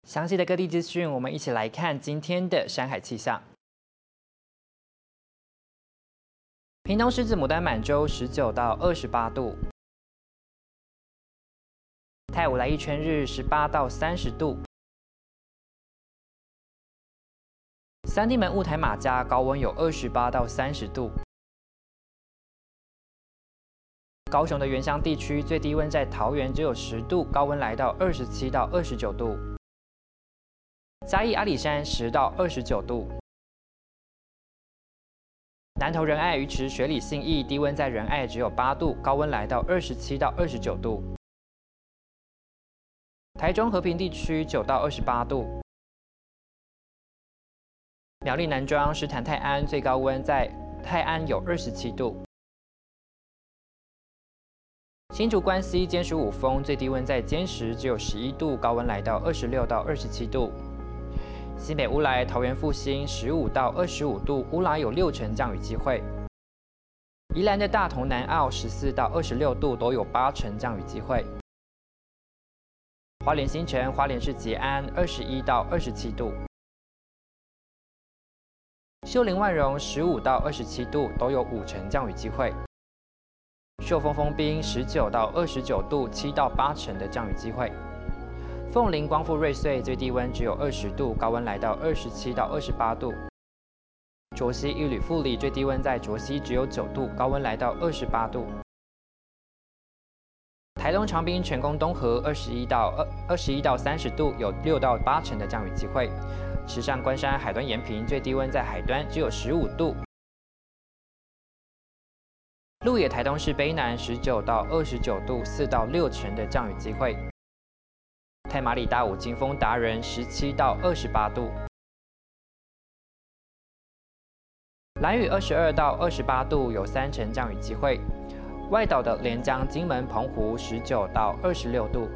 详细的各地资讯，我们一起来看今天的山海气象。屏东狮子牡丹满洲19到28度，泰武来一圈日18到30度，三地门雾台马家高温有28到30度。 高雄的原乡地区最低温在桃园只有10度，高温来到27到29度。嘉义阿里山10到29度。南投仁爱鱼池水里信义低温在仁爱只有8度，高温来到27到29度。台中和平地区9到28度。苗栗南庄石潭泰安最高温在泰安有27度。 新竹关西尖石五峰最低温在尖石只有11度，高温来到26到27度。新北乌来、桃园复兴15到25度，乌来有60%降雨机会。宜兰的大同、南澳14到26度，都有80%降雨机会。花莲新城、花莲市捷安21到27度。秀林万荣15到27度，都有50%降雨机会。 秀峰丰滨19到29度，7到8%的降雨机会。凤林光复瑞穗最低温只有20度，高温来到27到28度。卓溪一旅富里最低温在卓溪只有9度，高温来到28度。台东长滨成功东河21到30度，有6到8%的降雨机会。池上关山海端延平最低温在海端只有15度。 鹿野台东市卑南19到29度，4到6%的降雨机会。太马里大武金峰达人17到28度。兰屿22到28度，有3%降雨机会。外岛的连江、金门、澎湖19到26度。